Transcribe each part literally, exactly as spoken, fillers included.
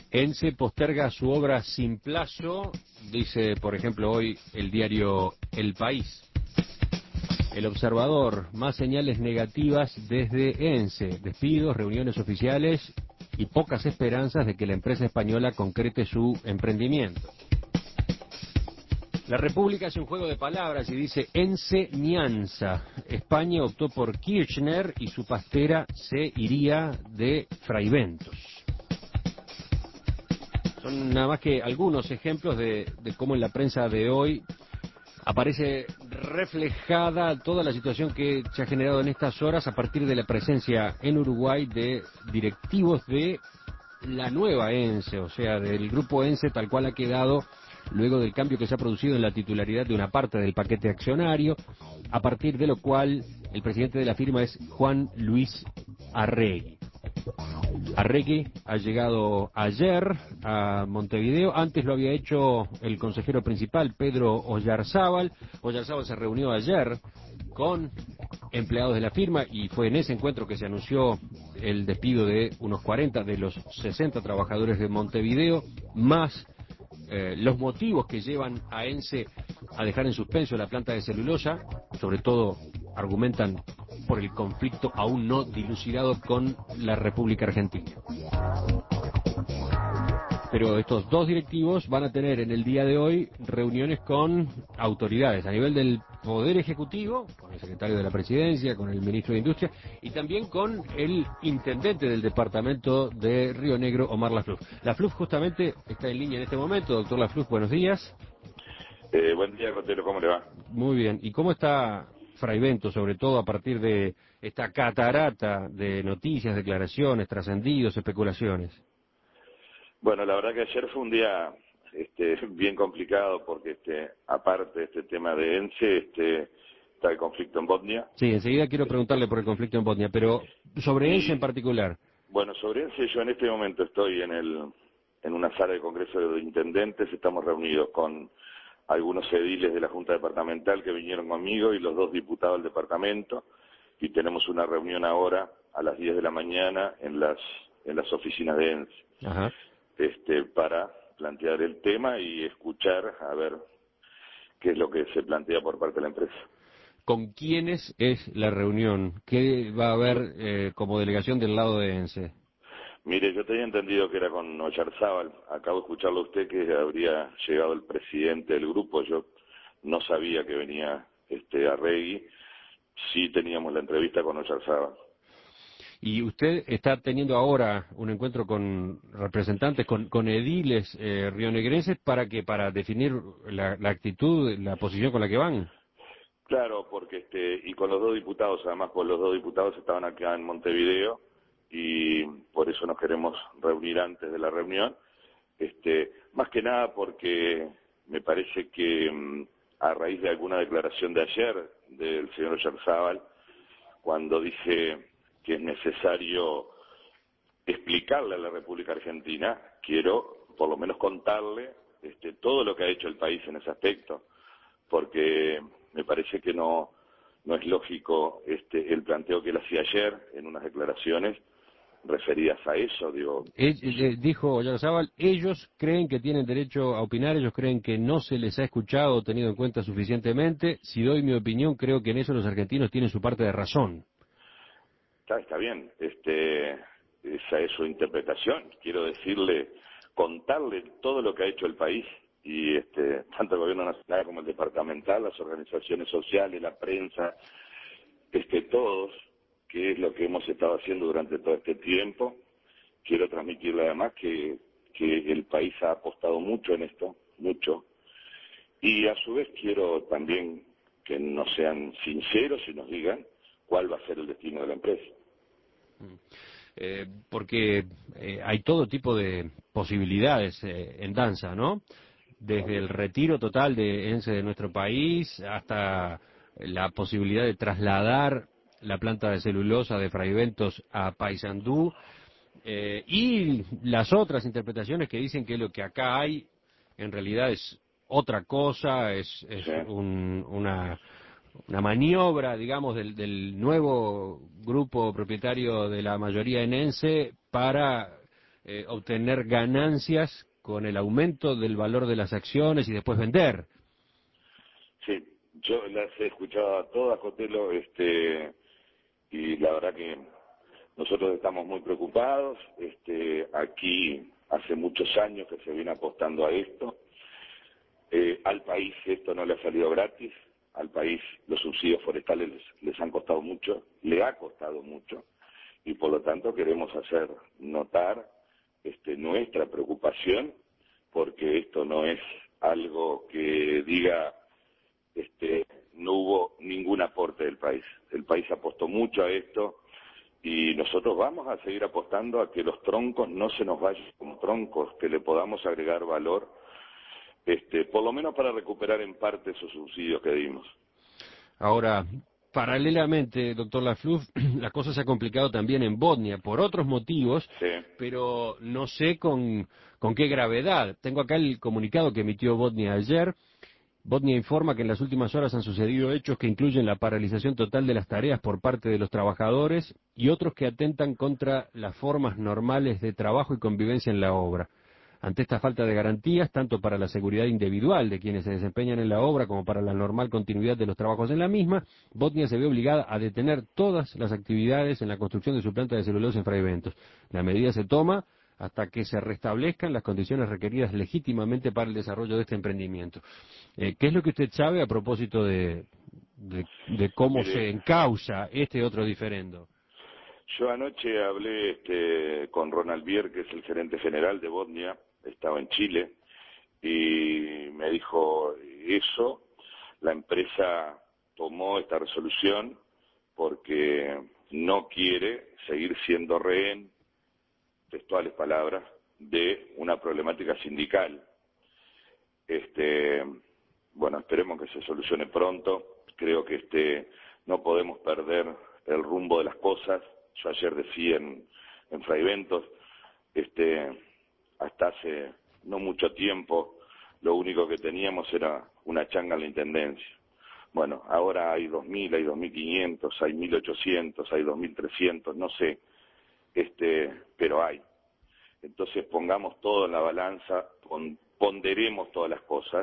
ENCE posterga su obra sin plazo, dice, por ejemplo, hoy el diario El País. El Observador, más señales negativas desde ENCE, despidos, reuniones oficiales y pocas esperanzas de que la empresa española concrete su emprendimiento. La República hace un juego de palabras y dice enseñanza. España optó por Kirchner y su pastera se iría de Fraiventos. Son nada más que algunos ejemplos de, de cómo en la prensa de hoy aparece reflejada toda la situación que se ha generado en estas horas a partir de la presencia en Uruguay de directivos de la nueva ENCE, o sea, del grupo ENCE tal cual ha quedado luego del cambio que se ha producido en la titularidad de una parte del paquete accionario, a partir de lo cual el presidente de la firma es Juan Luis Arregui. Arregui ha llegado ayer a Montevideo, antes lo había hecho el consejero principal, Pedro Oyarzábal. Oyarzábal se reunió ayer con empleados de la firma y fue en ese encuentro que se anunció el despido de unos cuarenta de los sesenta trabajadores de Montevideo, más eh, los motivos que llevan a ENCE a dejar en suspenso la planta de celulosa, sobre todo argumentan por el conflicto aún no dilucidado con la República Argentina. Pero estos dos directivos van a tener en el día de hoy reuniones con autoridades a nivel del Poder Ejecutivo, con el secretario de la Presidencia, con el ministro de Industria y también con el intendente del departamento de Río Negro, Omar Lafluf. Lafluf justamente está en línea en este momento. Doctor Lafluf, buenos días. Eh, buen día, Cotelo, ¿cómo le va? Muy bien. ¿Y cómo está Fraiventos, sobre todo a partir de esta catarata de noticias, declaraciones, trascendidos, especulaciones? Bueno, la verdad que ayer fue un día este, bien complicado porque este, aparte de este tema de ENCE, este, está el conflicto en Bosnia. Sí, enseguida quiero preguntarle por el conflicto en Bosnia, pero sobre ENCE en Y particular. bueno, sobre ENCE yo en este momento estoy en, el, en una sala de congreso de intendentes, estamos reunidos con algunos ediles de la Junta Departamental que vinieron conmigo y los dos diputados del departamento y tenemos una reunión ahora a las diez de la mañana en las, en las oficinas de ENCE. Ajá. Este, para plantear el tema y escuchar a ver qué es lo que se plantea por parte de la empresa. ¿Con quiénes es la reunión? ¿Qué va a haber eh, como delegación del lado de ENCE? Mire, yo tenía entendido que era con Oyarzábal. Acabo de escucharlo a usted que habría llegado el presidente del grupo. Yo no sabía que venía este Arregui. Sí teníamos la entrevista con Oyarzábal. Y usted está teniendo ahora un encuentro con representantes, con, con ediles eh, rionegrenses, para que para definir la, la actitud, la posición con la que van. Claro, porque este y con los dos diputados, además, pues los dos diputados estaban acá en Montevideo y por eso nos queremos reunir antes de la reunión. Este, más que nada porque me parece que mm, a raíz de alguna declaración de ayer del señor Oyarzábal, cuando dice que es necesario explicarle a la República Argentina, quiero por lo menos contarle este, todo lo que ha hecho el país en ese aspecto, porque me parece que no, no es lógico este, el planteo que él hacía ayer en unas declaraciones referidas a eso, digo. Eh, eh, dijo Oyarzábal, ellos creen que tienen derecho a opinar, ellos creen que no se les ha escuchado o tenido en cuenta suficientemente. Si doy mi opinión, creo que en eso los argentinos tienen su parte de razón. Está, está bien, este, esa es su interpretación. Quiero decirle, contarle todo lo que ha hecho el país y este, tanto el gobierno nacional como el departamental, las organizaciones sociales, la prensa, este, todos, que es lo que hemos estado haciendo durante todo este tiempo. Quiero transmitirle además que, que el país ha apostado mucho en esto, mucho, y a su vez quiero también que nos sean sinceros y nos digan cuál va a ser el destino de la empresa. Eh, porque eh, hay todo tipo de posibilidades eh, en danza, ¿no? Desde el retiro total de ENCE de nuestro país hasta la posibilidad de trasladar la planta de celulosa de Fraiventos a Paysandú, eh, y las otras interpretaciones que dicen que lo que acá hay en realidad es otra cosa, es, es Sí. un, una, una maniobra, digamos, del, del nuevo grupo propietario de la mayoría en ENCE para eh, obtener ganancias con el aumento del valor de las acciones y después vender. Sí, yo las he escuchado a todas, Cotelo, este, y la verdad que nosotros estamos muy preocupados. Este, aquí hace muchos años que se viene apostando a esto. Eh, al país esto no le ha salido gratis. Al país los subsidios forestales les, les han costado mucho, le ha costado mucho, y por lo tanto queremos hacer notar este, nuestra preocupación, porque esto no es algo que diga este, no hubo ningún aporte del país. El país apostó mucho a esto y nosotros vamos a seguir apostando a que los troncos no se nos vayan como troncos, que le podamos agregar valor, este, por lo menos para recuperar en parte esos subsidios que dimos. Ahora, paralelamente, doctor Lafluf, la cosa se ha complicado también en Botnia por otros motivos, Sí. pero no sé con, con qué gravedad. Tengo acá el comunicado que emitió Botnia ayer. Botnia informa que en las últimas horas han sucedido hechos que incluyen la paralización total de las tareas por parte de los trabajadores y otros que atentan contra las formas normales de trabajo y convivencia en la obra. Ante esta falta de garantías, tanto para la seguridad individual de quienes se desempeñan en la obra como para la normal continuidad de los trabajos en la misma, Botnia se ve obligada a detener todas las actividades en la construcción de su planta de celulosa en Fray Bentos. La medida se toma hasta que se restablezcan las condiciones requeridas legítimamente para el desarrollo de este emprendimiento. Eh, ¿Qué es lo que usted sabe a propósito de, de, de cómo Mire, se encausa este otro diferendo? yo anoche hablé este, con Ronald Bier, que es el gerente general de Botnia, estaba en Chile, y me dijo eso, la empresa tomó esta resolución porque no quiere seguir siendo rehén, textuales palabras, de una problemática sindical. Este, bueno, esperemos que se solucione pronto. Creo que este, no podemos perder el rumbo de las cosas. Yo ayer decía en, en Fray Bentos, este, hasta hace no mucho tiempo, lo único que teníamos era una changa en la intendencia. Bueno, ahora hay dos mil, hay dos mil quinientos, hay mil ochocientos, hay dos mil trescientos, no sé, este, pero hay. Entonces pongamos todo en la balanza, ponderemos todas las cosas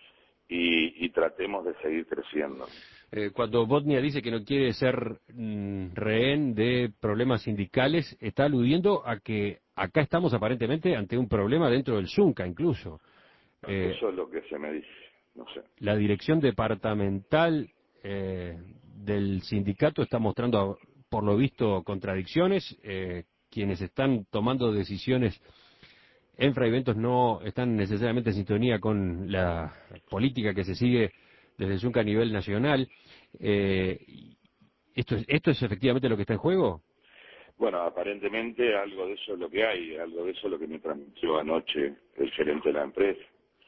y, y tratemos de seguir creciendo. Eh, cuando Botnia dice que no quiere ser mm, rehén de problemas sindicales, está aludiendo a que acá estamos aparentemente ante un problema dentro del Zunca incluso. Eh, Eso es lo que se me dice, no sé. la dirección departamental eh, del sindicato está mostrando, por lo visto, contradicciones. Eh, quienes están tomando decisiones en Fray Bentos no están necesariamente en sintonía con la política que se sigue desde el Zunca a nivel nacional. Eh, ¿esto, es, ¿Esto es efectivamente lo que está en juego? Bueno, aparentemente algo de eso es lo que hay, algo de eso es lo que me transmitió anoche el gerente de la empresa.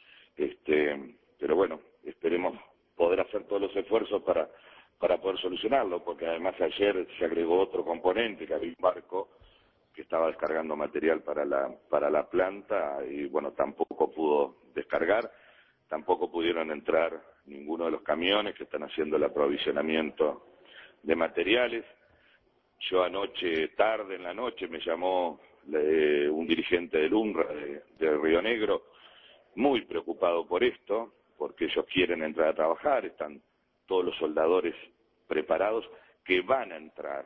Este, pero bueno, esperemos poder hacer todos los esfuerzos para, para poder solucionarlo, porque además ayer se agregó otro componente, que había un barco que estaba descargando material para la, para la planta y bueno, tampoco pudo descargar, tampoco pudieron entrar ninguno de los camiones que están haciendo el aprovisionamiento de materiales. Yo anoche, tarde en la noche, me llamó eh, un dirigente del UNRWA de, de Río Negro, muy preocupado por esto, porque ellos quieren entrar a trabajar, están todos los soldadores preparados que van a entrar,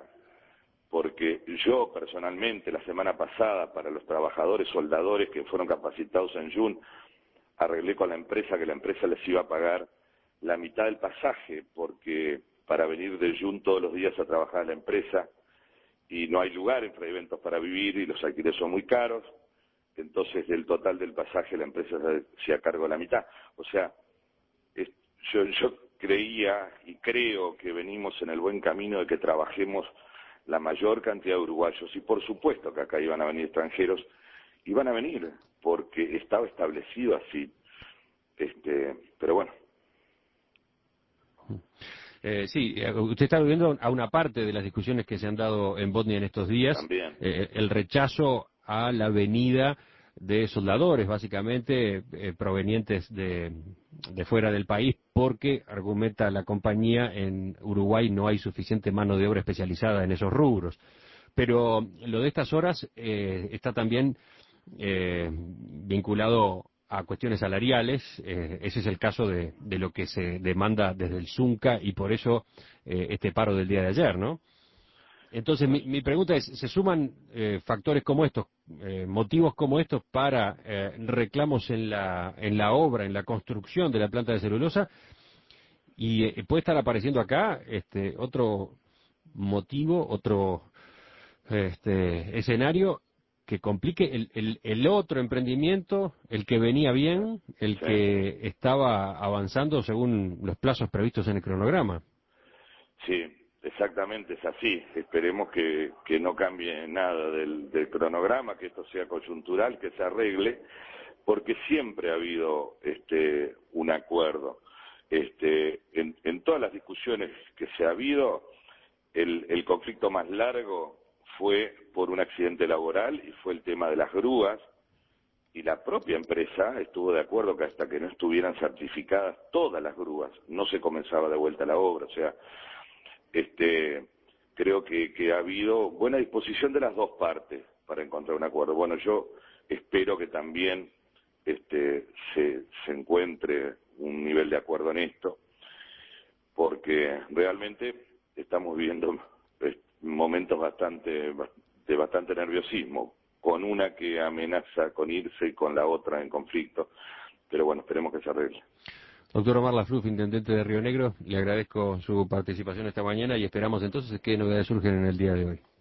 porque yo personalmente la semana pasada para los trabajadores soldadores que fueron capacitados en Jun, arreglé con la empresa que la empresa les iba a pagar la mitad del pasaje, porque para venir de Jun todos los días a trabajar a la empresa, y no hay lugar en Fray Bentos para vivir y los alquileres son muy caros, entonces del total del pasaje la empresa se, se cargó la mitad. O sea, es, yo, yo creía y creo que venimos en el buen camino de que trabajemos la mayor cantidad de uruguayos, y por supuesto que acá iban a venir extranjeros, iban a venir, porque estaba establecido así, este, pero bueno. Eh, sí, usted está viendo a una parte de las discusiones que se han dado en Botnia en estos días, También. eh, el rechazo a la venida de soldadores, básicamente eh, provenientes de, de fuera del país, porque, argumenta la compañía, en Uruguay no hay suficiente mano de obra especializada en esos rubros. Pero lo de estas horas eh, está también eh, vinculado a cuestiones salariales. Eh, ese es el caso de, de lo que se demanda desde el Zunca y por eso eh, este paro del día de ayer, ¿no? Entonces, mi, mi pregunta es, ¿se suman eh, factores como estos, eh, motivos como estos para eh, reclamos en la, en la obra, en la construcción de la planta de celulosa? Y eh, puede estar apareciendo acá este otro motivo, otro este escenario que complique el, el, el otro emprendimiento, el que venía bien, el Sí, que estaba avanzando según los plazos previstos en el cronograma. sí, exactamente, es así. Esperemos que, que no cambie nada del, del cronograma, que esto sea coyuntural, que se arregle, porque siempre ha habido este un acuerdo. Este, en, en todas las discusiones que se ha habido, el, el conflicto más largo fue por un accidente laboral y fue el tema de las grúas, y la propia empresa estuvo de acuerdo que hasta que no estuvieran certificadas todas las grúas no se comenzaba de vuelta la obra. O sea, este creo que, que ha habido buena disposición de las dos partes para encontrar un acuerdo. Bueno, yo espero que también este se, se encuentre un nivel de acuerdo en esto, porque realmente estamos viviendo eh, momentos bastante de bastante nerviosismo, con una que amenaza con irse y con la otra en conflicto, pero bueno, esperemos que se arregle. Doctor Omar Lafluf, intendente de Río Negro, le agradezco su participación esta mañana y esperamos entonces qué novedades surgen en el día de hoy.